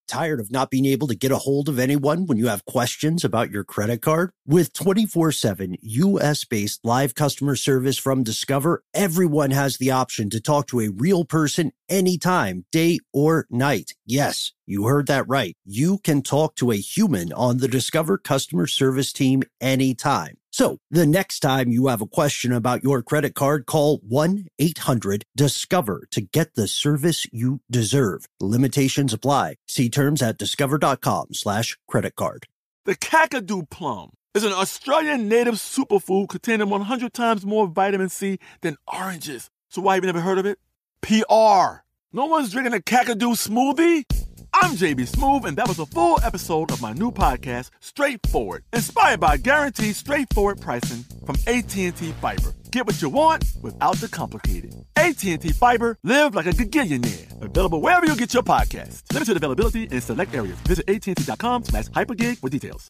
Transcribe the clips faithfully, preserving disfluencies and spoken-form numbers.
Tired of not being able to get a hold of anyone when you have questions about your credit card? With twenty-four seven U S-based live customer service from Discover, everyone has the option to talk to a real person anytime, day or night. Yes, you heard that right. You can talk to a human on the Discover customer service team anytime. So the next time you have a question about your credit card, call one eight hundred discover to get the service you deserve. Limitations apply. See terms at discover.com slash credit card. The Kakadu plum is an Australian native superfood containing one hundred times more vitamin C than oranges. So why have you never heard of it? P R. No one's drinking a Kakadu smoothie? I'm J B Smoove, and that was a full episode of my new podcast, Straightforward, inspired by guaranteed straightforward pricing from A T and T Fiber. Get what you want without the complicated. A T and T Fiber, live like a gigillionaire. Available wherever you get your podcasts. Limited availability in select areas. Visit AT&T.com slash hypergig for details.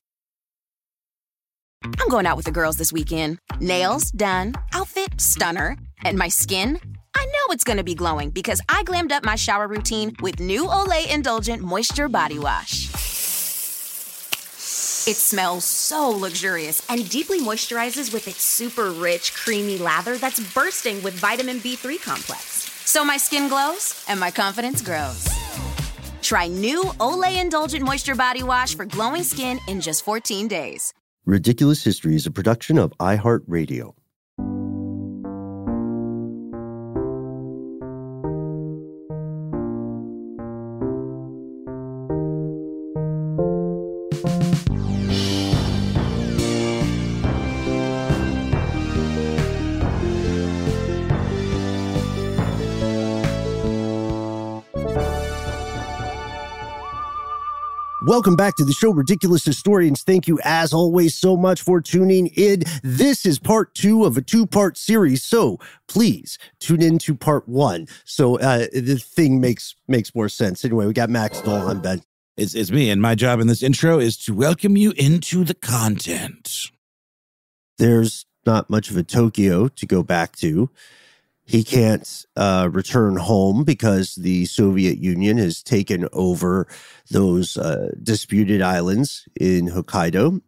I'm going out with the girls this weekend. Nails done, outfit stunner, and my skin? I know it's going to be glowing because I glammed up my shower routine with new Olay Indulgent Moisture Body Wash. It smells so luxurious and deeply moisturizes with its super rich, creamy lather that's bursting with vitamin B three complex. So my skin glows and my confidence grows. Try new Olay Indulgent Moisture Body Wash for glowing skin in just fourteen days. Ridiculous History is a production of iHeartRadio. Welcome back to the show, Ridiculous Historians. Thank you, as always, so much for tuning in. This is part two of a two-part series, so please tune in to part one. So uh, the thing makes makes more sense. Anyway, we got Max Doll on, Ben. It's, it's me, and my job in this intro is to welcome you into the content. There's not much of a Tokyo to go back to. He can't uh, return home because the Soviet Union has taken over those uh, disputed islands in Hokkaido.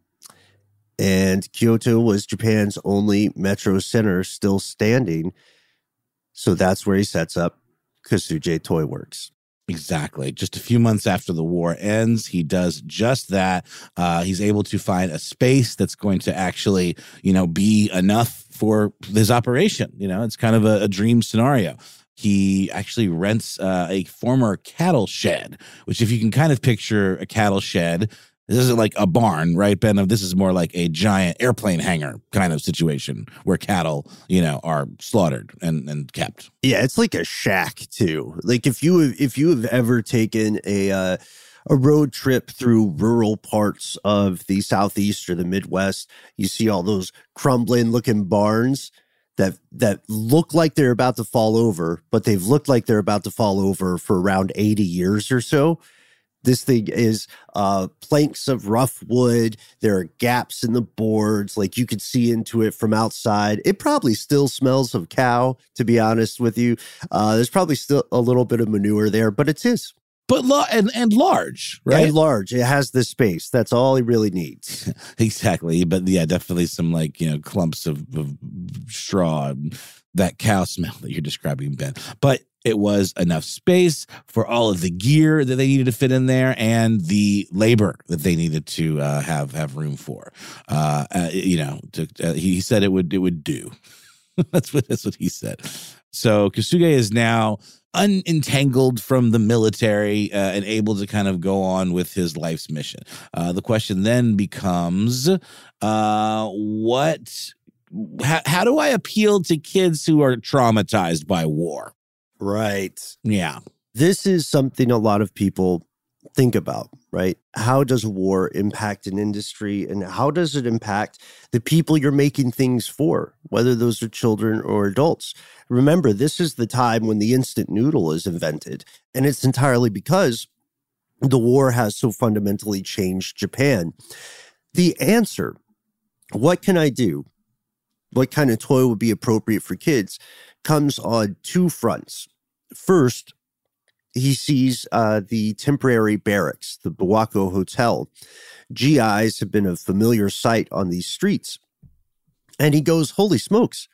And Kyoto was Japan's only metro center still standing. So that's where he sets up Kosuje Toy Works. Exactly. Just a few months after the war ends, he does just that. Uh, he's able to find a space that's going to actually, you know, be enough for his operation. You know, it's kind of a, a dream scenario. He actually rents uh, a former cattle shed, which if you can kind of picture a cattle shed, this isn't like a barn, right, Ben? This is more like a giant airplane hangar kind of situation where cattle, you know, are slaughtered and, and kept. Yeah, it's like a shack too. Like if you if you have ever taken a uh, a road trip through rural parts of the Southeast or the Midwest, you see all those crumbling looking barns that that look like they're about to fall over, but they've looked like they're about to fall over for around eighty years or so. This thing is uh, planks of rough wood. There are gaps in the boards. Like you could see into it from outside. It probably still smells of cow, to be honest with you. Uh, there's probably still a little bit of manure there, but it's his. But lo- and, and large, right? And large. It has the space. That's all he really needs. Exactly. But yeah, definitely some like, you know, clumps of, of straw and that cow smell that you're describing, Ben. But it was enough space for all of the gear that they needed to fit in there and the labor that they needed to uh, have have room for. Uh, uh, you know, to, uh, he said it would it would do. that's what that's what he said. So Kosuge is now unentangled from the military uh, and able to kind of go on with his life's mission. Uh, the question then becomes, uh, what? How, how do I appeal to kids who are traumatized by war? Right. Yeah. This is something a lot of people think about, right? How does war impact an industry and how does it impact the people you're making things for, whether those are children or adults? Remember, this is the time when the instant noodle is invented, and it's entirely because the war has so fundamentally changed Japan. The answer, what can I do? What kind of toy would be appropriate for kids, comes on two fronts. First, he sees uh, the temporary barracks, the Bawako Hotel. G Is have been a familiar sight on these streets. And he goes, holy smokes,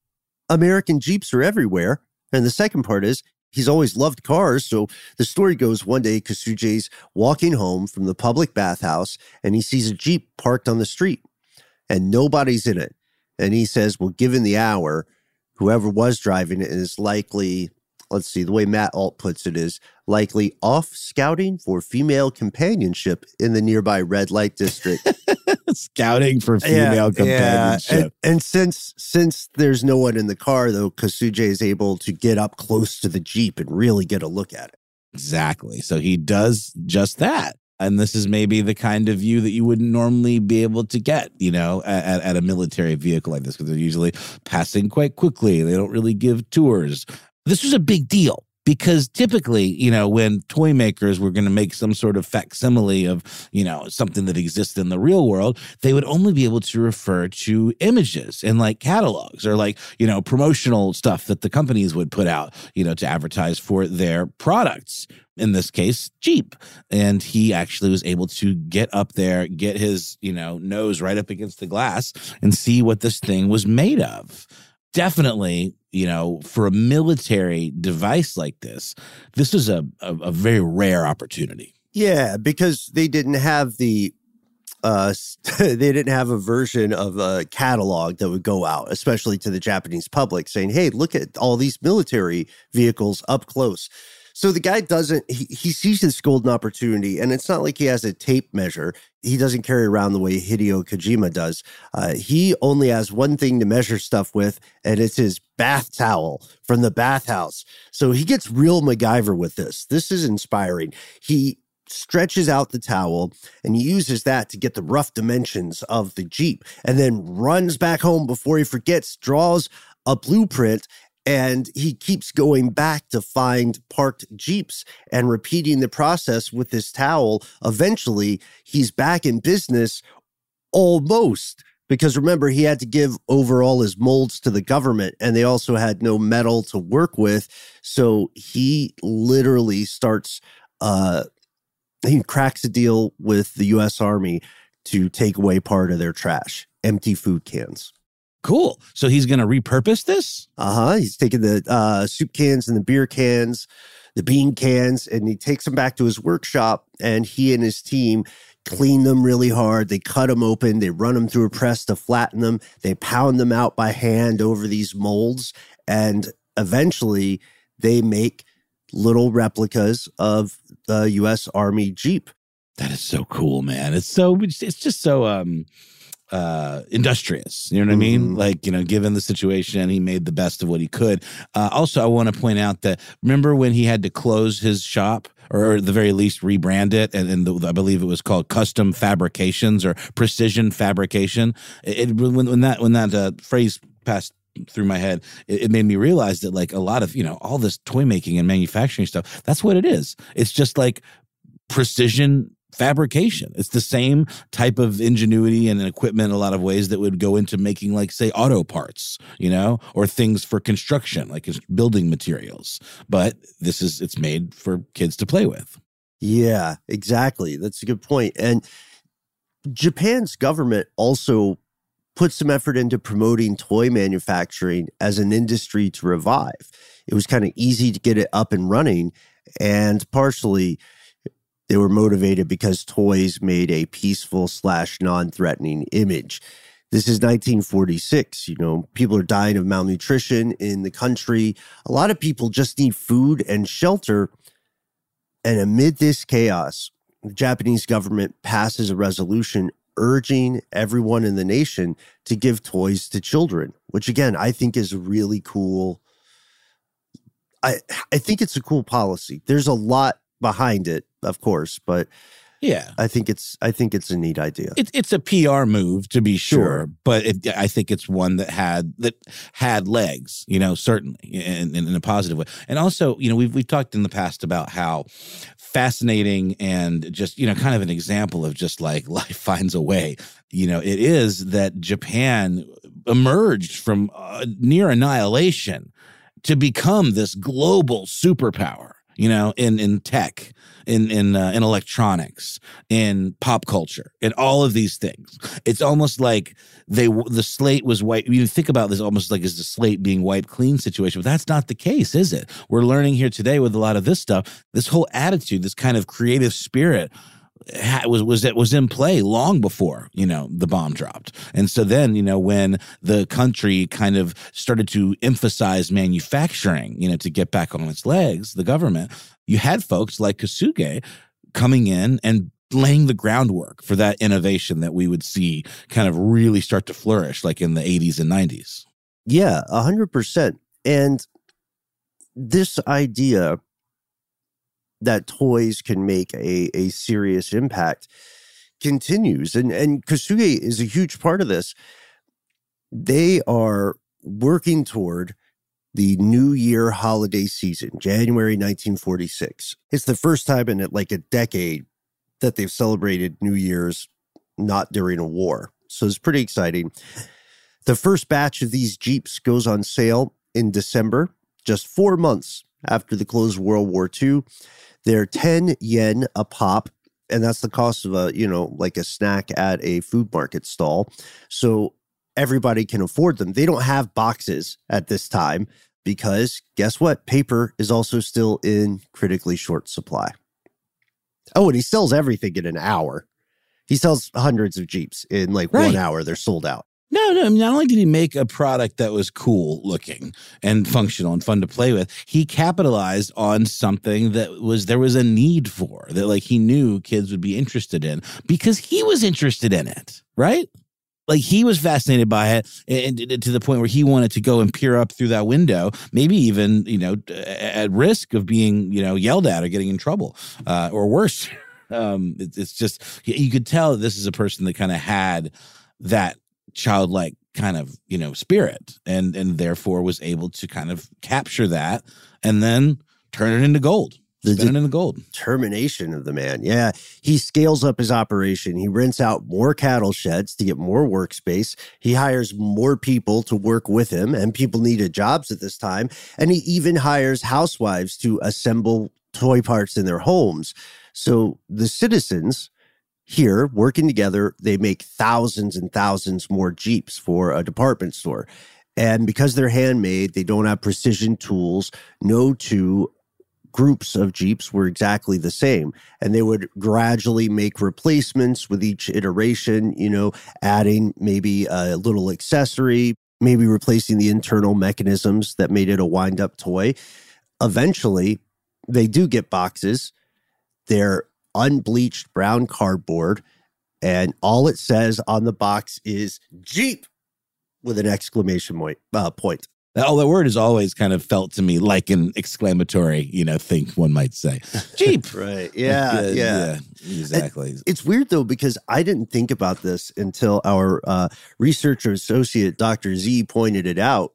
American Jeeps are everywhere. And the second part is, he's always loved cars. So the story goes, one day Kosuge's walking home from the public bathhouse and he sees a Jeep parked on the street and nobody's in it. And he says, well, given the hour, whoever was driving it is likely, let's see, the way Matt Alt puts it is likely off scouting for female companionship in the nearby red light district. Scouting for female yeah, companionship. Yeah. And, and since since there's no one in the car, though, Kosuge is able to get up close to the Jeep and really get a look at it. Exactly. So he does just that. And this is maybe the kind of view that you wouldn't normally be able to get, you know, at, at a military vehicle like this, because they're usually passing quite quickly. They don't really give tours. This was a big deal because typically, you know, when toy makers were going to make some sort of facsimile of, you know, something that exists in the real world, they would only be able to refer to images in like catalogs or like, you know, promotional stuff that the companies would put out, you know, to advertise for their products. In this case, Jeep. And he actually was able to get up there, get his, you know, nose right up against the glass and see what this thing was made of. Definitely, you know, for a military device like this, this was a, a, a very rare opportunity. Yeah, because they didn't have the, uh, they didn't have a version of a catalog that would go out, especially to the Japanese public, saying, hey, look at all these military vehicles up close. So the guy doesn't, he, he sees this golden opportunity, and it's not like he has a tape measure. He doesn't carry around the way Hideo Kojima does. Uh, he only has one thing to measure stuff with, and it's his bath towel from the bathhouse. So he gets real MacGyver with this. This is inspiring. He stretches out the towel, and he uses that to get the rough dimensions of the Jeep, and then runs back home before he forgets, draws a blueprint, and he keeps going back to find parked Jeeps and repeating the process with this towel. Eventually, he's back in business almost, because remember, he had to give over all his molds to the government, and they also had no metal to work with. So he literally starts, uh, he cracks a deal with the U S Army to take away part of their trash, empty food cans. Cool. So he's going to repurpose this? Uh-huh. He's taking the uh, soup cans and the beer cans, the bean cans, and he takes them back to his workshop, and he and his team clean them really hard. They cut them open. They run them through a press to flatten them. They pound them out by hand over these molds, and eventually they make little replicas of the U S Army Jeep. That is so cool, man. It's so, it's just so, um, uh, industrious. You know what mm-hmm. I mean? Like, you know, given the situation, he made the best of what he could. Uh, also, I want to point out that, remember when he had to close his shop, or at the very least rebrand it, and, and the, I believe it was called Custom Fabrications or Precision Fabrication. It, it when, when that, when that uh, phrase passed through my head, it, it made me realize that like a lot of, you know, all this toy making and manufacturing stuff, that's what it is. It's just like precision fabrication. It's the same type of ingenuity and equipment in a lot of ways that would go into making, like, say, auto parts, you know, or things for construction, like building materials. But this is, it's made for kids to play with. Yeah, exactly. That's a good point. And Japan's government also put some effort into promoting toy manufacturing as an industry to revive. It was kind of easy to get it up and running, and partially they were motivated because toys made a peaceful slash non-threatening image. This is nineteen forty-six. You know, people are dying of malnutrition in the country. A lot of people just need food and shelter. And amid this chaos, the Japanese government passes a resolution urging everyone in the nation to give toys to children, which again, I think is really cool. I I think it's a cool policy. There's a lot behind it, of course, but yeah, I think it's I think it's a neat idea. It, it's a P R move, to be sure, Sure. but it, I think it's one that had that had legs, you know, certainly in, in, in a positive way. And also, you know, we've we've talked in the past about how fascinating and just, you know, kind of an example of just like life finds a way. You know, it is that Japan emerged from uh, near annihilation to become this global superpower. you know, in, in tech, in in uh, in electronics, in pop culture, in all of these things. It's almost like they the slate was wiped. You think about this almost like as the slate being wiped clean situation, but that's not the case, is it? We're learning here today with a lot of this stuff, this whole attitude, this kind of creative spirit was was that was in play long before, you know, the bomb dropped. And so then, you know, when the country kind of started to emphasize manufacturing, you know, to get back on its legs, the government, you had folks like Kosuge coming in and laying the groundwork for that innovation that we would see kind of really start to flourish like in the eighties and nineties. Yeah, a hundred percent. And this idea that toys can make a, a serious impact continues. And, and Kosuge is a huge part of this. They are working toward the New Year holiday season, January nineteen forty-six. It's the first time in like a decade that they've celebrated New Year's not during a war. So it's pretty exciting. The first batch of these Jeeps goes on sale in December, just four months after the close of World War Two. They're ten yen a pop, and that's the cost of a, you know, like a snack at a food market stall. So everybody can afford them. They don't have boxes at this time because guess what? Paper is also still in critically short supply. Oh, and he sells everything in an hour. He sells hundreds of Jeeps in like right. one hour. They're sold out. No, no. Not only did he make a product that was cool looking and functional and fun to play with, he capitalized on something that was there was a need for, that like he knew kids would be interested in because he was interested in it, right? Like he was fascinated by it and, and to the point where he wanted to go and peer up through that window, maybe even, you know, at risk of being, you know, yelled at or getting in trouble uh, or worse. Um, it, it's just, you could tell that this is a person that kind of had that childlike kind of, you know, spirit and and therefore was able to kind of capture that and then turn it into gold. The Spin it into gold. Determination of the man. Yeah. He scales up his operation. He rents out more cattle sheds to get more workspace. He hires more people to work with him, and people needed jobs at this time. And he even hires housewives to assemble toy parts in their homes. So the citizens here, working together, they make thousands and thousands more Jeeps for a department store. And because they're handmade, they don't have precision tools. No two groups of Jeeps were exactly the same. And they would gradually make replacements with each iteration, you know, adding maybe a little accessory, maybe replacing the internal mechanisms that made it a wind-up toy. Eventually, they do get boxes. They're unbleached brown cardboard, and all it says on the box is Jeep with an exclamation point. Uh, point. Oh, that word has always kind of felt to me like an exclamatory, you know, thing one might say. Jeep. Right. Yeah, uh, yeah. Yeah. Exactly. And it's weird, though, because I didn't think about this until our uh, researcher associate, Doctor Z, pointed it out.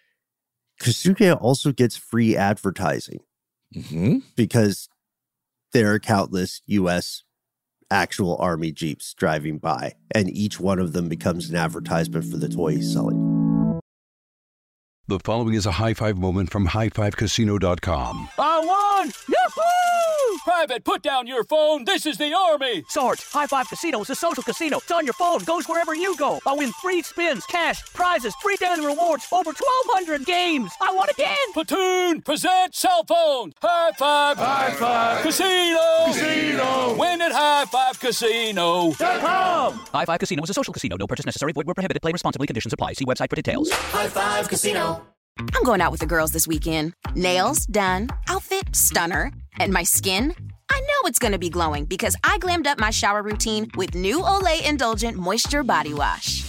Kosuge also gets free advertising mm-hmm. because there are countless U S actual Army Jeeps driving by, and each one of them becomes an advertisement for the toy he's selling. The following is a high five moment from high five casino dot com. I won! Yahoo! Private, put down your phone. This is the Army. Sarge, High Five Casino is a social casino. It's on your phone. Goes wherever you go. I win free spins, cash, prizes, free daily rewards, over twelve hundred games. I won again. Platoon, present cell phone. High Five. High Five. Casino. Casino. Win at high five casino dot com. High Five Casino is a social casino. No purchase necessary. Void where prohibited. Play responsibly. Conditions apply. See website for details. High Five Casino. I'm going out with the girls this weekend. Nails done. Outfit stunner. And my skin? I know it's going to be glowing because I glammed up my shower routine with new Olay Indulgent Moisture Body Wash.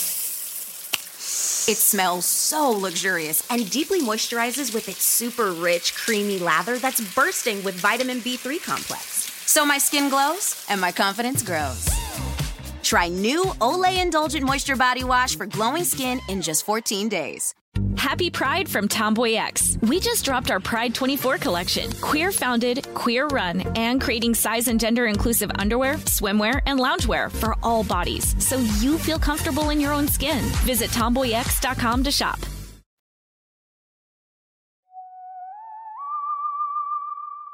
It smells so luxurious and deeply moisturizes with its super rich, creamy lather that's bursting with vitamin B three complex. So my skin glows and my confidence grows. Try new Olay Indulgent Moisture Body Wash for glowing skin in just fourteen days. Happy Pride from Tomboy X. We just dropped our Pride twenty-four collection. Queer founded, queer run, and creating size and gender inclusive underwear, swimwear, and loungewear for all bodies so you feel comfortable in your own skin. Visit tomboy x dot com to shop.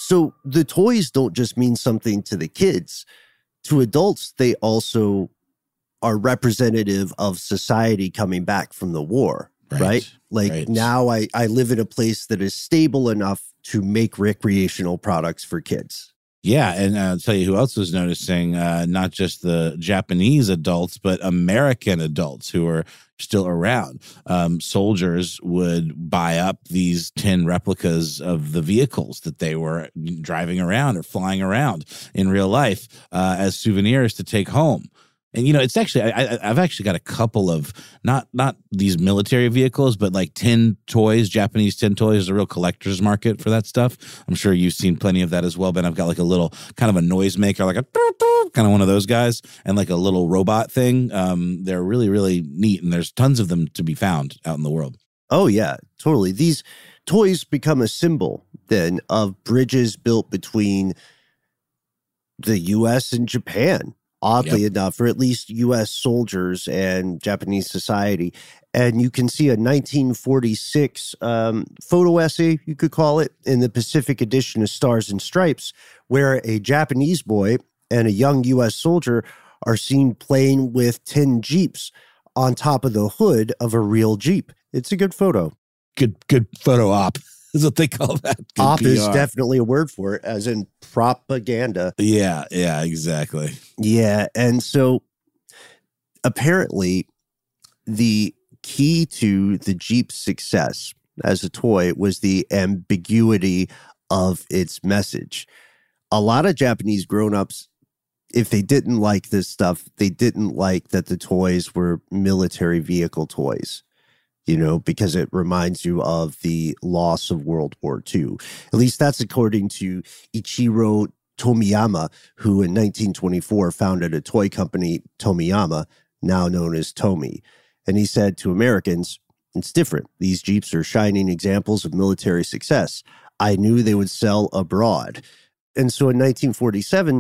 So the toys don't just mean something to the kids. To adults, they also are representative of society coming back from the war, right? right? Like right. now I, I live in a place that is stable enough to make recreational products for kids. Yeah, and I'll tell you who else was noticing, uh, not just the Japanese adults, but American adults who are still around. Um, soldiers would buy up these tin replicas of the vehicles that they were driving around or flying around in real life uh, as souvenirs to take home. And, you know, it's actually, I, I've actually got a couple of, not not these military vehicles, but like tin toys, Japanese tin toys. There's a real collector's market for that stuff. I'm sure you've seen plenty of that as well, Ben. I've got like a little kind of a noisemaker, like a kind of one of those guys, and like a little robot thing. Um, they're really, really neat, and there's tons of them to be found out in the world. Oh, yeah, totally. These toys become a symbol then of bridges built between the U S and Japan. Oddly yep. enough, or at least U S soldiers and Japanese society. And you can see a nineteen forty-six um, photo essay, you could call it, in the Pacific edition of Stars and Stripes, where a Japanese boy and a young U S soldier are seen playing with tin Jeeps on top of the hood of a real Jeep. It's a good photo. Good, good photo op. Is what they call that. Good Op P R. is definitely a word for it, as in propaganda. Yeah, yeah, exactly. Yeah, and so apparently the key to the Jeep's success as a toy was the ambiguity of its message. A lot of Japanese grown-ups, if they didn't like this stuff, they didn't like that the toys were military vehicle toys. You know, because it reminds you of the loss of World War Two. At least that's according to Ichiro Tomiyama, who in nineteen twenty-four founded a toy company, Tomiyama, now known as Tomy. And he said to Americans, it's different. These Jeeps are shining examples of military success. I knew they would sell abroad. And so in nineteen forty-seven,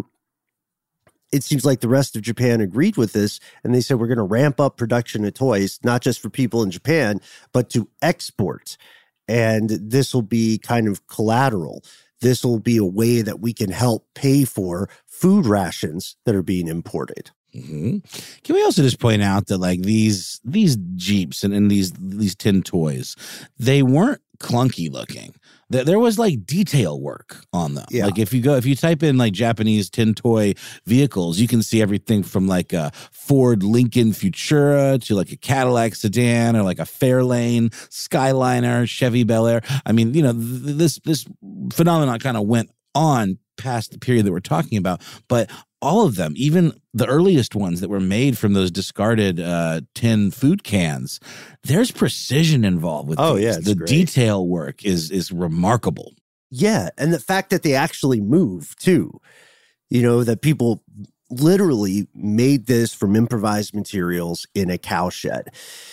it seems like the rest of Japan agreed with this, and they said, we're going to ramp up production of toys, not just for people in Japan, but to export. And this will be kind of collateral. This will be a way that we can help pay for food rations that are being imported. Mm-hmm. Can we also just point out that like these these Jeeps and, and these these tin toys, they weren't clunky looking. There was like detail work on them. Yeah. Like if you go, if you type in like Japanese tin toy vehicles, you can see everything from like a Ford Lincoln Futura to like a Cadillac sedan or like a Fairlane Skyliner, Chevy Bel Air. I mean, you know, th- this this phenomenon kind of went on past the period that we're talking about, but all of them, even the earliest ones that were made from those discarded uh, tin food cans, there's precision involved with oh, these. Yeah, the great. detail work is is remarkable. Yeah, and the fact that they actually move, too. You know, that people literally made this from improvised materials in a cow shed.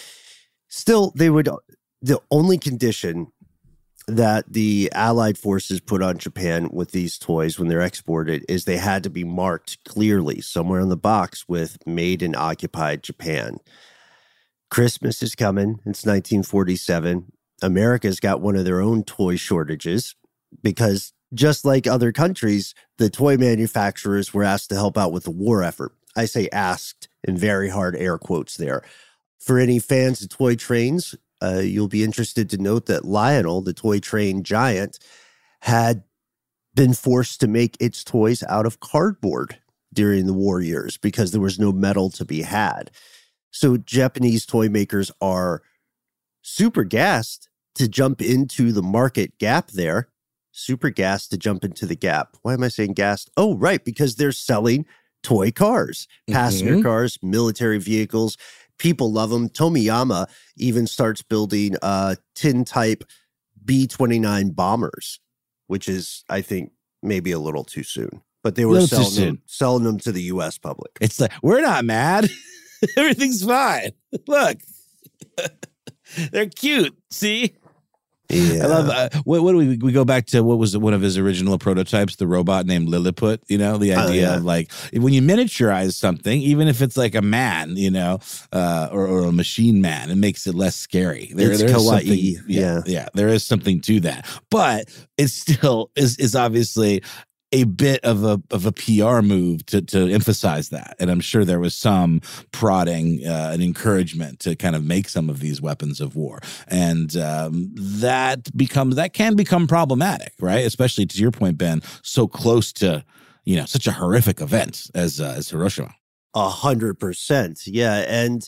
Still, they would, the only condition that the Allied forces put on Japan with these toys when they're exported is they had to be marked clearly somewhere on the box with made in occupied Japan. Christmas is coming. It's nineteen forty-seven. America's got one of their own toy shortages because just like other countries, the toy manufacturers were asked to help out with the war effort. I say asked in very hard air quotes there. For any fans of toy trains, Uh, you'll be interested to note that Lionel, the toy train giant, had been forced to make its toys out of cardboard during the war years because there was no metal to be had. So Japanese toy makers are super gassed to jump into the market gap there. Super gassed to jump into the gap. Why am I saying gassed? Oh, right, because they're selling toy cars, passenger mm-hmm. cars, military vehicles. People love them. Tomiyama even starts building uh, tin-type B twenty-nine bombers, which is, I think, maybe a little too soon. But they were selling them, selling them to the U S public. It's like, we're not mad. Everything's fine. Look. They're cute. See? Yeah. I love, uh, what, what do we, we go back to, what was one of his original prototypes, the robot named Lilliput, you know, the idea oh, yeah. of like, when you miniaturize something, even if it's like a man, you know, uh, or, or a machine man, it makes it less scary. There, it's there kawaii. Yeah, yeah. Yeah. There is something to that, but it still is, is obviously a bit of a of a P R move to to emphasize that. And I'm sure there was some prodding uh, and encouragement to kind of make some of these weapons of war. And um, that becomes, that can become problematic, right? Especially to your point, Ben, so close to, you know, such a horrific event as, uh, as Hiroshima. A hundred percent. Yeah. And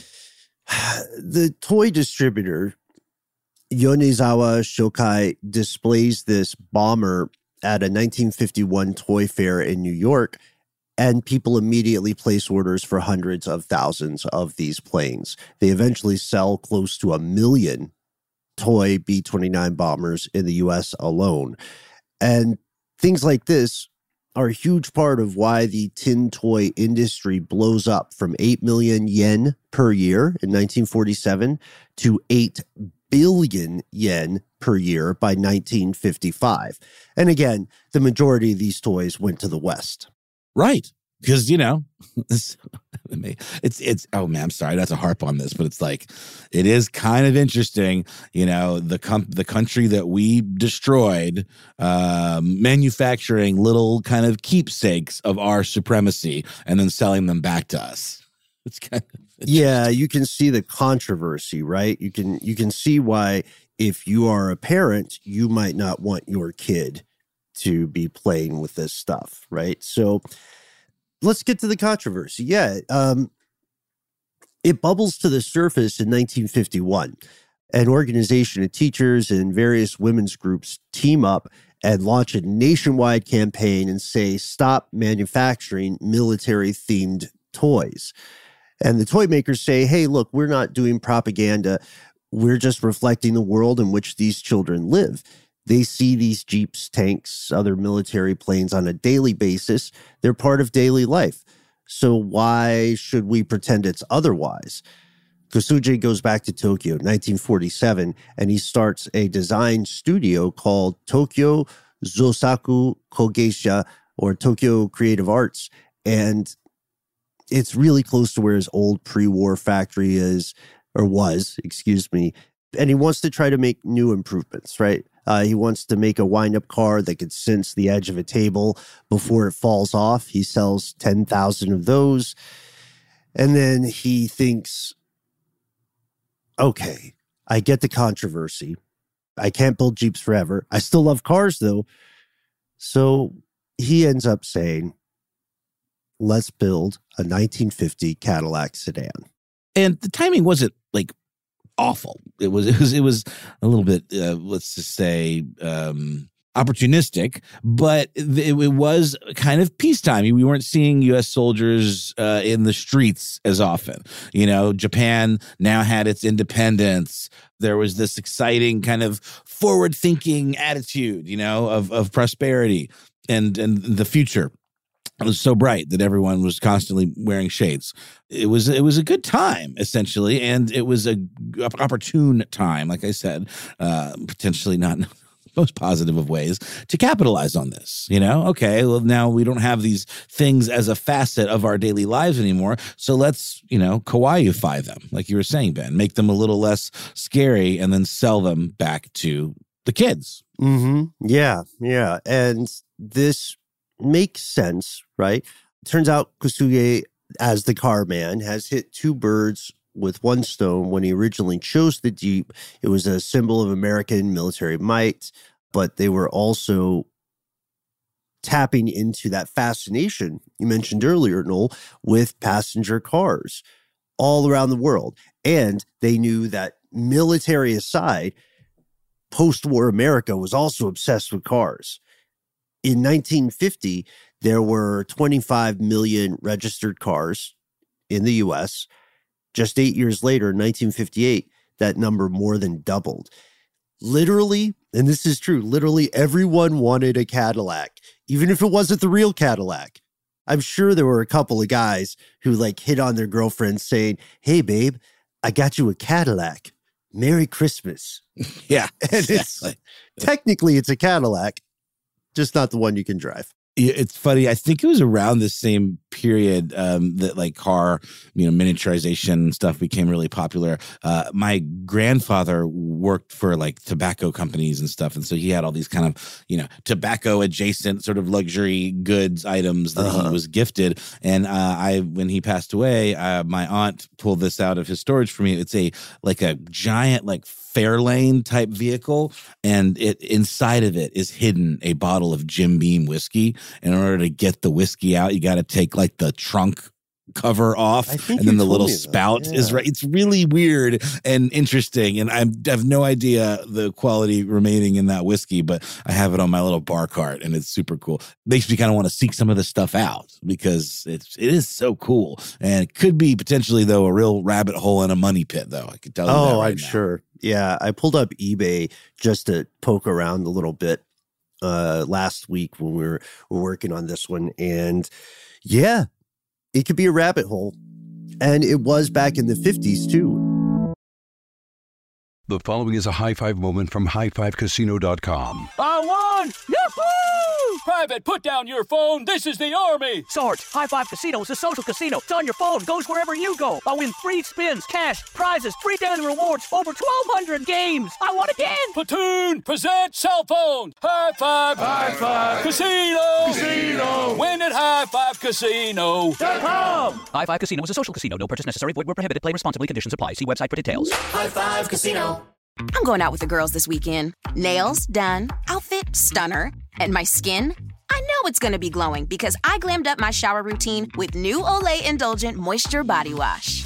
the toy distributor, Yonezawa Shokai, displays this bomber at a nineteen fifty-one toy fair in New York, and people immediately place orders for hundreds of thousands of these planes. They eventually sell close to a million toy B twenty-nine bombers in the U S alone. And things like this are a huge part of why the tin toy industry blows up from eight million yen per year in nineteen forty-seven to eight billion yen per year by nineteen fifty-five. And again, the majority of these toys went to the West. Right. Because, you know, it's, it's, it's, oh man, I'm sorry not to harp on this, but it's like, it is kind of interesting, you know, the com- the country that we destroyed, um, manufacturing little kind of keepsakes of our supremacy and then selling them back to us. It's kind of, yeah, you can see the controversy, right? You can, you can see why, if you are a parent, you might not want your kid to be playing with this stuff, right? So let's get to the controversy. Yeah, um, it bubbles to the surface in nineteen fifty-one. An organization of teachers and various women's groups team up and launch a nationwide campaign and say, stop manufacturing military-themed toys. And the toy makers say, hey, look, we're not doing propaganda. We're just reflecting the world in which these children live. They see these jeeps, tanks, other military planes on a daily basis. They're part of daily life. So why should we pretend it's otherwise? Kosuge goes back to Tokyo, nineteen forty-seven, and he starts a design studio called Tokyo Zosaku Kogeisha, or Tokyo Creative Arts. And it's really close to where his old pre-war factory is, or was, excuse me. And he wants to try to make new improvements, right? Uh, he wants to make a wind-up car that could sense the edge of a table before it falls off. He sells ten thousand of those. And then he thinks, okay, I get the controversy. I can't build Jeeps forever. I still love cars, though. So he ends up saying, let's build a nineteen fifty Cadillac sedan. And the timing wasn't like awful. It was it was it was a little bit uh, let's just say um, opportunistic, but it, it was kind of peacetime. We weren't seeing U S soldiers uh, in the streets as often. You know, Japan now had its independence. There was this exciting kind of forward-thinking attitude, you know, of of prosperity and and the future. It was so bright that everyone was constantly wearing shades. It was it was a good time, essentially, and it was a opportune time, like I said, uh, potentially not in the most positive of ways, to capitalize on this. You know, okay, well, now we don't have these things as a facet of our daily lives anymore, so let's, you know, kawaii-ify them, like you were saying, Ben, make them a little less scary and then sell them back to the kids. Mm-hmm. Yeah, yeah, and this makes sense, right? Turns out Kosuge, as the car man, has hit two birds with one stone. When he originally chose the Jeep, it was a symbol of American military might, but they were also tapping into that fascination you mentioned earlier, Noel, with passenger cars all around the world. And they knew that, military aside, post-war America was also obsessed with cars. In nineteen fifty, there were twenty-five million registered cars in the U S. Just eight years later, in nineteen fifty-eight, that number more than doubled. Literally, and this is true, literally everyone wanted a Cadillac, even if it wasn't the real Cadillac. I'm sure there were a couple of guys who like hit on their girlfriends saying, hey, babe, I got you a Cadillac. Merry Christmas. Yeah, And exactly. it's technically it's a Cadillac, just not the one you can drive. It's funny. I think it was around the same period um, that like car, you know, miniaturization stuff became really popular. Uh, my grandfather worked for like tobacco companies and stuff. And so he had all these kind of, you know, tobacco adjacent sort of luxury goods items that Uh-huh. he was gifted. And uh, I, when he passed away, uh, my aunt pulled this out of his storage for me. It's a like a giant like Fairlane type vehicle, and it inside of it is hidden a bottle of Jim Beam whiskey. And in order to get the whiskey out, you got to take like the trunk cover off, I think and then you the told little me that, spout is yeah. right. It's really weird and interesting, and I'm, I have no idea the quality remaining in that whiskey, but I have it on my little bar cart, and it's super cool. Makes me kind of want to seek some of this stuff out because it's it is so cool, and it could be potentially though a real rabbit hole and a money pit. Though I could tell you. Oh, that right I'm now. sure. Yeah, I pulled up eBay just to poke around a little bit uh, last week when we were, we were working on this one. And yeah, it could be a rabbit hole. And it was back in the fifties, too. The following is a high five moment from high five casino dot com. I won! Yahoo! Private, put down your phone. This is the Army. Sarge, High Five Casino is a social casino. It's on your phone, goes wherever you go. I win free spins, cash, prizes, free daily rewards, over twelve hundred games. I won again. Platoon, present cell phone. High Five. High Five. Casino. Casino. Win at High Five Casino. Come. High Five Casino is a social casino. No purchase necessary. Void where prohibited. Play responsibly. Conditions apply. See website for details. I'm going out with the girls this weekend. Nails done, outfit stunner, and my skin? I know it's going to be glowing because I glammed up my shower routine with new Olay Indulgent Moisture Body Wash.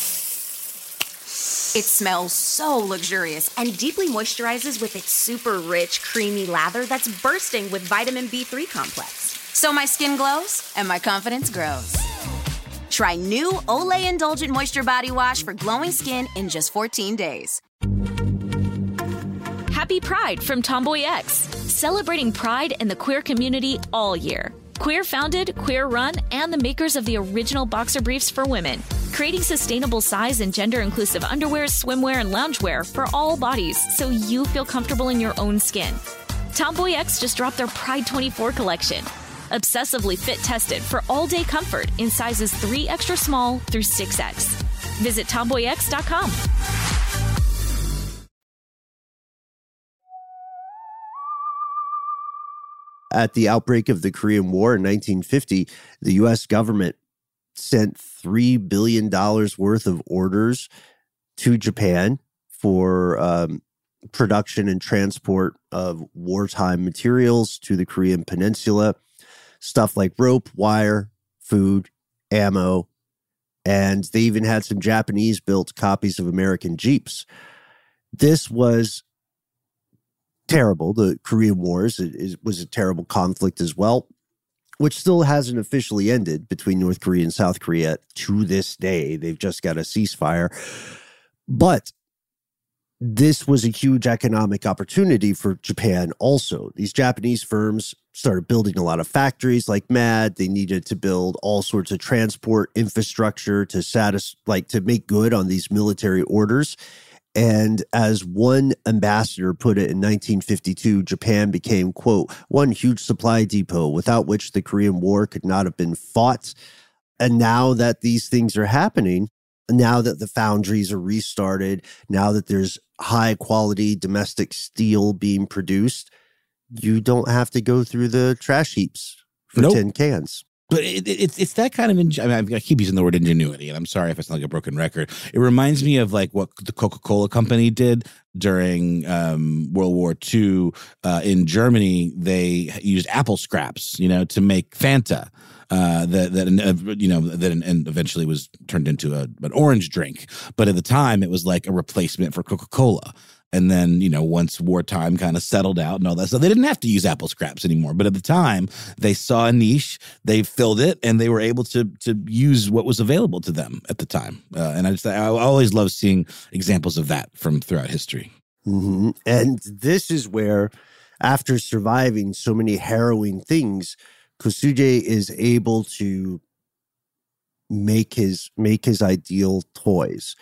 It smells so luxurious and deeply moisturizes with its super rich, creamy lather that's bursting with vitamin B three complex. So my skin glows and my confidence grows. Try new Olay Indulgent Moisture Body Wash for glowing skin in just fourteen days. Happy Pride from Tomboy X, celebrating pride and the queer community all year. Queer founded, queer run, and the makers of the original boxer briefs for women, creating sustainable size and gender inclusive underwear, swimwear, and loungewear for all bodies so you feel comfortable in your own skin. Tomboy X just dropped their Pride twenty-four collection, obsessively fit tested for all day comfort in sizes three extra small through six X. Visit tomboy x dot com. At the outbreak of the Korean War in nineteen fifty, the U S government sent three billion dollars worth of orders to Japan for um, production and transport of wartime materials to the Korean Peninsula. Stuff like rope, wire, food, ammo, and they even had some Japanese-built copies of American Jeeps. This was terrible. The Korean Wars it, it was a terrible conflict as well, which still hasn't officially ended between North Korea and South Korea to this day. They've just got a ceasefire. But this was a huge economic opportunity for Japan also. These Japanese firms started building a lot of factories like mad. They needed to build all sorts of transport infrastructure to satisfy, like to make good on these military orders. And as one ambassador put it in nineteen fifty-two, Japan became, quote, one huge supply depot without which the Korean War could not have been fought. And now that these things are happening, now that the foundries are restarted, now that there's high quality domestic steel being produced, you don't have to go through the trash heaps for Nope. tin cans. But it, it, it's it's that kind of, ingen- I mean, I keep using the word ingenuity, and I'm sorry if I sound like a broken record. It reminds me of like what the Coca-Cola company did during um, World War Two uh, in Germany. They used apple scraps, you know, to make Fanta. Uh, that that uh, you know that and eventually was turned into a, an orange drink. But at the time, it was like a replacement for Coca-Cola. And then, you know, once wartime kind of settled out and all that stuff, they didn't have to use apple scraps anymore. But at the time, they saw a niche, they filled it, and they were able to to use what was available to them at the time. Uh, and I just I always love seeing examples of that from throughout history. Mm-hmm. And this is where, after surviving so many harrowing things, Kosuge is able to make his make his ideal toys.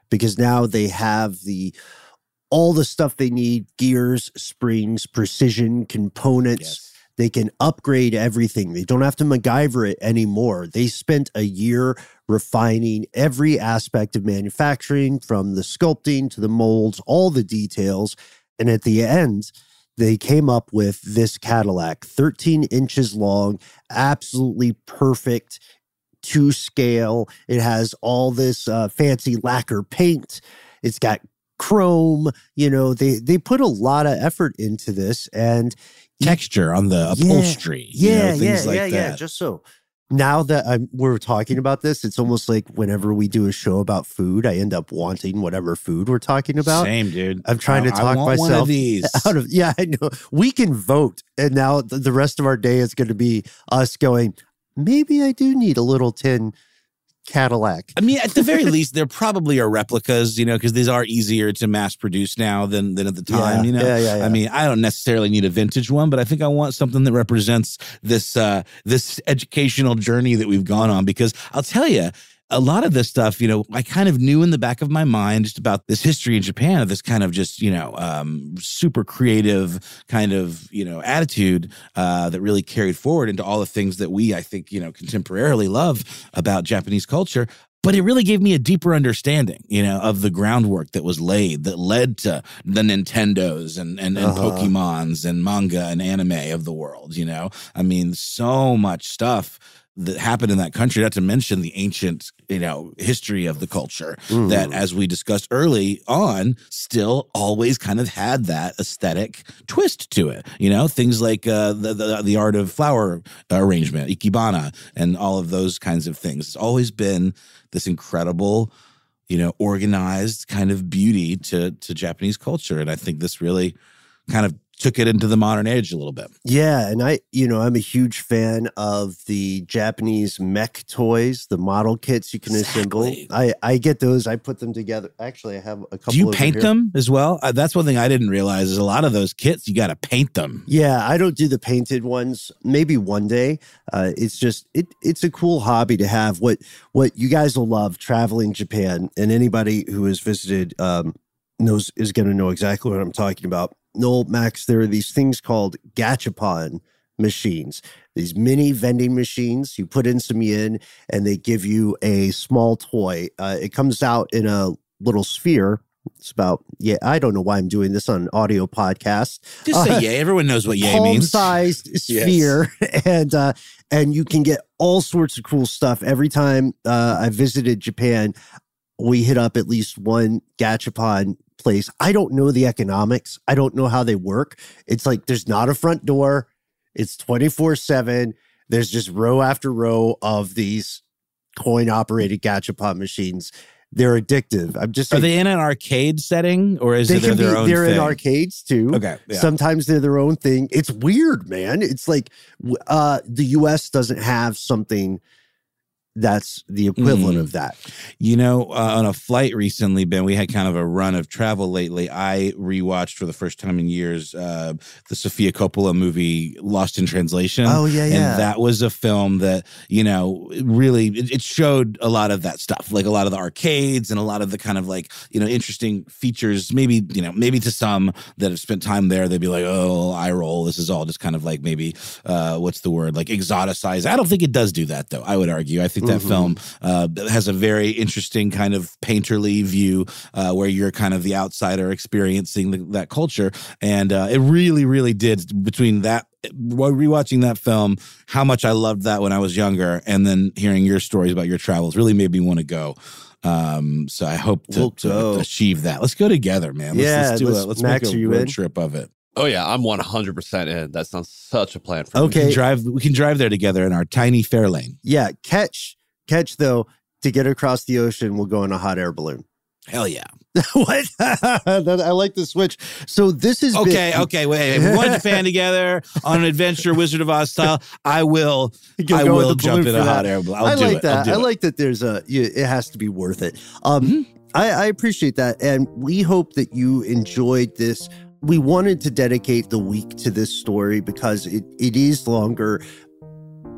because now they have the all the stuff they need, gears, springs, precision, components. Yes. They can upgrade everything. They don't have to MacGyver it anymore. They spent a year refining every aspect of manufacturing, from the sculpting to the molds, all the details. And at the end, they came up with this Cadillac, thirteen inches long, absolutely perfect to scale. It has all this uh, fancy lacquer paint. It's got chrome. You know, they, they put a lot of effort into this, and texture on the upholstery. Yeah, you know, yeah, things yeah, like yeah, that. yeah. Just so now that I'm, we're talking about this, it's almost like whenever we do a show about food, I end up wanting whatever food we're talking about. Same, dude. I'm trying to I, talk I want myself one of these. out of, yeah, I know. We can vote. And now the, the rest of our day is going to be us going, maybe I do need a little tin Cadillac. I mean, at the very least, there probably are replicas, you know, because these are easier to mass produce now than than at the time, Yeah, you know. yeah, yeah, yeah. I mean, I don't necessarily need a vintage one, but I think I want something that represents this uh, this educational journey that we've gone on. Because I'll tell you, a lot of this stuff, you know, I kind of knew in the back of my mind just about this history in Japan of this kind of just, you know, um, super creative kind of, you know, attitude uh, that really carried forward into all the things that we, I think, you know, contemporarily love about Japanese culture. But it really gave me a deeper understanding, you know, of the groundwork that was laid that led to the Nintendos and, and, and Uh-huh. Pokemons and manga and anime of the world, you know. I mean, so much stuff that happened in that country, not to mention the ancient, you know, history of the culture Mm. that, as we discussed early on, still always kind of had that aesthetic twist to it. You know, things like uh, the, the the art of flower arrangement, ikebana, and all of those kinds of things. It's always been this incredible, you know, organized kind of beauty to to Japanese culture, and I think this really kind of took it into the modern age a little bit. Yeah, and I, you know, I'm a huge fan of the Japanese mech toys, the model kits you can Exactly. assemble. I, I get those. I put them together. Actually, I have a couple. Do you over paint here. them as well? Uh, that's one thing I didn't realize is a lot of those kits, you got to paint them. Yeah, I don't do the painted ones. Maybe one day. Uh, it's just it. It's a cool hobby to have. What what you guys will love traveling Japan, and anybody who has visited um, knows is going to know exactly what I'm talking about. Noel, Max, there are these things called gachapon machines, these mini vending machines. You put in some yen and they give you a small toy. Uh, it comes out in a little sphere. It's about, yeah, I don't know why I'm doing this on an audio podcast. Just say Uh, yay. Everyone knows what yay means. Palm-sized sphere. And, uh, and you can get all sorts of cool stuff. Every time uh, I visited Japan, we hit up at least one gachapon place. I don't know the economics. I don't know how they work. It's like there's not a front door. It's twenty-four seven. There's just row after row of these coin-operated gachapon machines. They're addictive. I'm just Are saying, they in an arcade setting or is they it can their be, own they're thing? in arcades too. Okay, yeah. Sometimes they're their own thing. It's weird, man. It's like uh, the U S doesn't have something that's the equivalent Mm. of that. You know, uh, on a flight recently, Ben, we had kind of a run of travel lately. I rewatched for the first time in years uh, the Sofia Coppola movie Lost in Translation. Oh, yeah, yeah. And that was a film that, you know, really, it, it showed a lot of that stuff, like a lot of the arcades and a lot of the kind of like, you know, interesting features. Maybe, you know, maybe to some that have spent time there, they'd be like, oh, eye roll. This is all just kind of like maybe, uh, what's the word, like exoticized. I don't think it does do that, though, I would argue. I think that Mhm. film uh, has a very interesting kind of painterly view uh, where you're kind of the outsider experiencing the, that culture. And uh, it really, really did between that, while rewatching that film, how much I loved that when I was younger. And then hearing your stories about your travels really made me want to go. Um, so I hope to, We'll to go. achieve that. Let's go together, man. Let's, Yeah, let's do let's- it. Let's Max, make are a you road in? trip of it. Oh, yeah, I'm one hundred percent in. That sounds such a plan for me. We can Okay. drive. We can drive there together in our tiny Fairlane. Yeah, catch, catch though, to get across the ocean, we'll go in a hot air balloon. Hell yeah. What? That- I like the switch. So this is Okay, okay, wait. If we're going to Japan together on an adventure, Wizard of Oz style, I will. You'll I go with will the jump balloon in a for hot that. air balloon. I'll I do like it. I'll that. do I it. like that. There's a. You, it has to be worth it. Um, Mm-hmm. I, I appreciate that, and we hope that you enjoyed this. We wanted to dedicate the week to this story because it it is longer.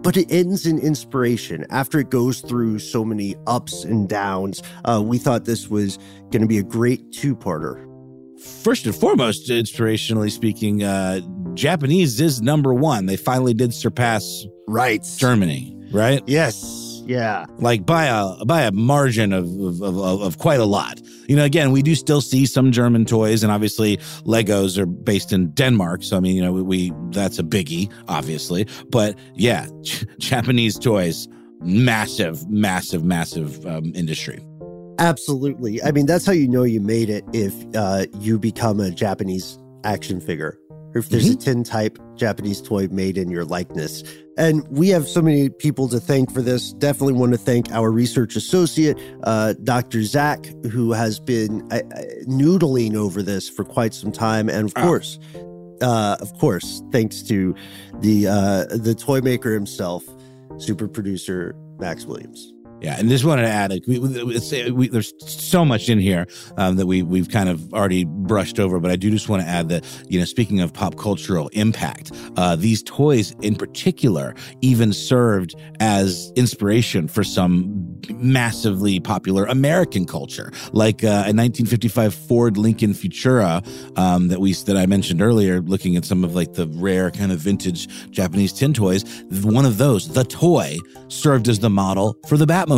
but it ends in inspiration. After it goes through so many ups and downs, uh, we thought this was going to be a great two-parter. First and foremost, inspirationally speaking, uh, Japanese is number one. They finally did surpass right Germany, right? Yes, yeah. Like by a by a margin of of, of of quite a lot. You know, again, we do still see some German toys, and obviously Legos are based in Denmark. So, I mean, you know, we, we that's a biggie, obviously. But yeah, J- Japanese toys, massive, massive, massive um, industry. Absolutely. I mean, that's how you know you made it if uh, you become a Japanese action figure, or if there's mm-hmm. a tin type Japanese toy made in your likeness. And we have so many people to thank for this. Definitely want to thank our research associate, uh, Doctor Zach, who has been uh, noodling over this for quite some time. And of oh. course, uh, of course, thanks to the uh, the toy maker himself, super producer Max Williams. Yeah, and just wanted to add, like, we, it's, we, there's so much in here um, that we, we've kind of already brushed over, but I do just want to add that, you know, speaking of pop cultural impact, uh, these toys in particular even served as inspiration for some massively popular American culture, like uh, a nineteen fifty-five Ford Lincoln Futura um, that we that I mentioned earlier, looking at some of like the rare kind of vintage Japanese tin toys. One of those, the toy, served as the model for the Batmobile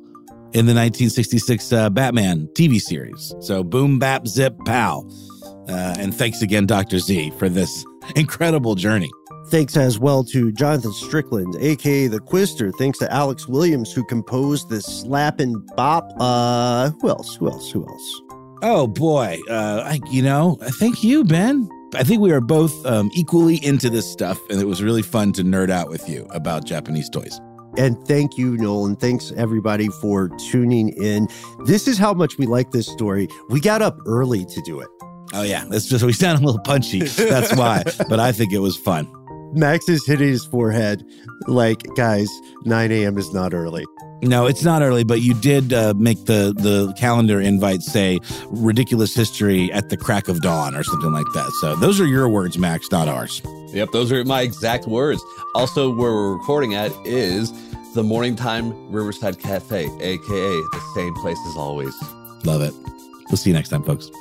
in the nineteen sixty-six uh, Batman T V series. So boom, bap, zip, pow. Uh, and thanks again, Doctor Z, for this incredible journey. Thanks as well to Jonathan Strickland, a k a. The Quister. Thanks to Alex Williams, who composed this slap and bop. Uh, who else? Who else? Who else? Oh, boy. Uh, I, you know, thank you, Ben. I think we are both um, equally into this stuff, and it was really fun to nerd out with you about Japanese toys. And thank you, Nolan. Thanks, everybody, for tuning in. This is how much we like this story. We got up early to do it. Oh, yeah. That's just, we sound a little punchy. That's why. But I think it was fun. Max is hitting his forehead like, guys, nine a.m. is not early. No, it's not early, but you did uh, make the, the calendar invite say ridiculous history at the crack of dawn or something like that. So those are your words, Max, not ours. Yep, those are my exact words. Also, where we're recording at is the Morning Time Riverside Cafe, a k a the same place as always. Love it. We'll see you next time, folks.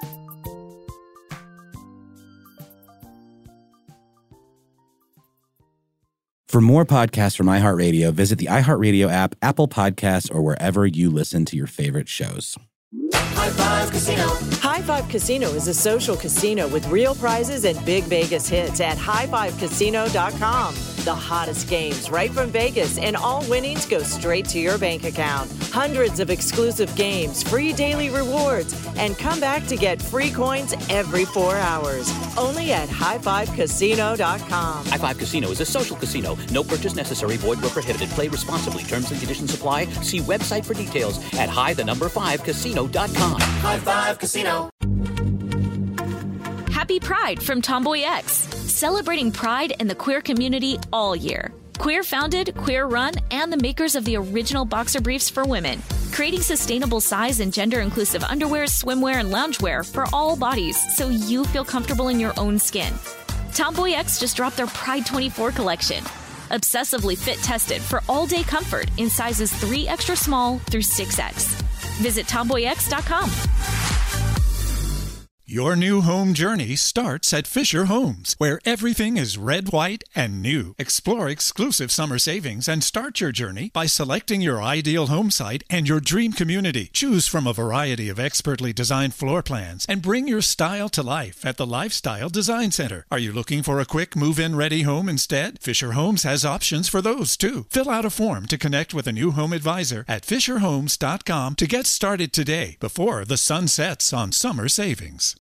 For more podcasts from iHeartRadio, visit the iHeartRadio app, Apple Podcasts, or wherever you listen to your favorite shows. High Five Casino. High Five Casino is a social casino with real prizes and big Vegas hits at high five casino dot com. The hottest games right from Vegas, and all winnings go straight to your bank account. Hundreds of exclusive games, free daily rewards, and come back to get free coins every four hours. Only at high five casino dot com. High Five Casino is a social casino. No purchase necessary. Void where prohibited. Play responsibly. Terms and conditions apply. See website for details at high the number five casino dot com. High Five Casino. Happy Pride from Tomboy X, celebrating pride and the queer community all year. Queer founded, queer run, and the makers of the original boxer briefs for women, creating sustainable size and gender inclusive underwear, swimwear, and loungewear for all bodies so you feel comfortable in your own skin. Tomboy X just dropped their Pride twenty-four collection, obsessively fit tested for all day comfort in sizes three extra small through six X. Visit tomboy x dot com. Your new home journey starts at Fisher Homes, where everything is red, white, and new. Explore exclusive summer savings and start your journey by selecting your ideal home site and your dream community. Choose from a variety of expertly designed floor plans and bring your style to life at the Lifestyle Design Center. Are you looking for a quick move-in ready home instead? Fisher Homes has options for those too. Fill out a form to connect with a new home advisor at fisher homes dot com to get started today before the sun sets on summer savings.